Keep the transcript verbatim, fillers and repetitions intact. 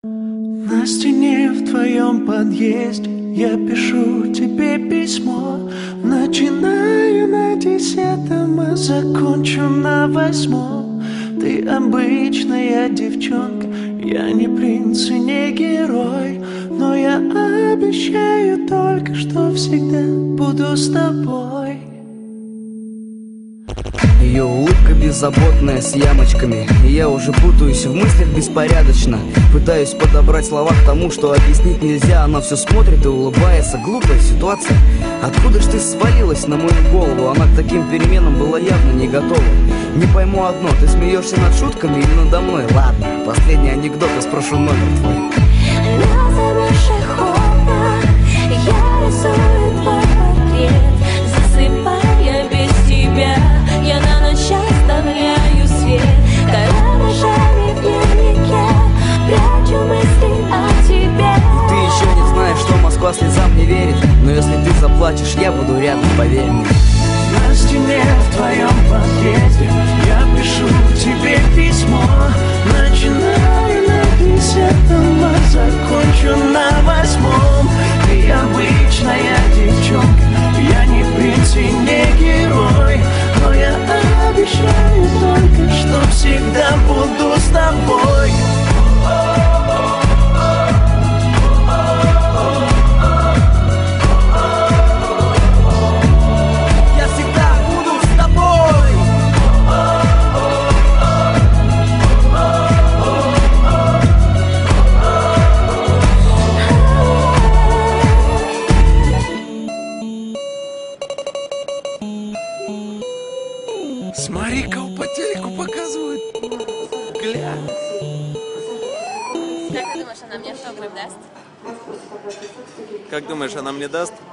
На стене в твоем подъезде я пишу тебе письмо. Начинаю на десятом, а закончу на восьмом. Ты обычная девчонка, я не принц и не герой, но я обещаю только, что всегда буду с тобой. Ее улыбка беззаботная, с ямочками, и я уже путаюсь в мыслях беспорядочно. Пытаюсь подобрать слова к тому, что объяснить нельзя. Она все смотрит и улыбается. Глупая ситуация. Откуда ж ты свалилась на мою голову? Она к таким переменам была явно не готова. Не пойму одно, ты смеешься над шутками или надо мной? Ладно, последний анекдот, я спрошу номер твой. На замерзших окнах я рисую твой портрет. Засыпая без тебя, я на ночь оставляю свет. Карандашами в дневнике прячу мысли о тебе. Ты еще не знаешь, что Москва слезам не верит, но если ты заплачешь, я буду рядом, поверь мне. На стене в твоем подъезде я пишу тебе письмо. Начинаю на десятом, а закончу на восьмом. Ты обычная девчонка, я не принц и не герой, но я обещаю только, что всегда буду с тобой. Смотри, кого по телеку показывают. Гля. Как ты думаешь, она мне автограф даст? Как думаешь, она мне даст?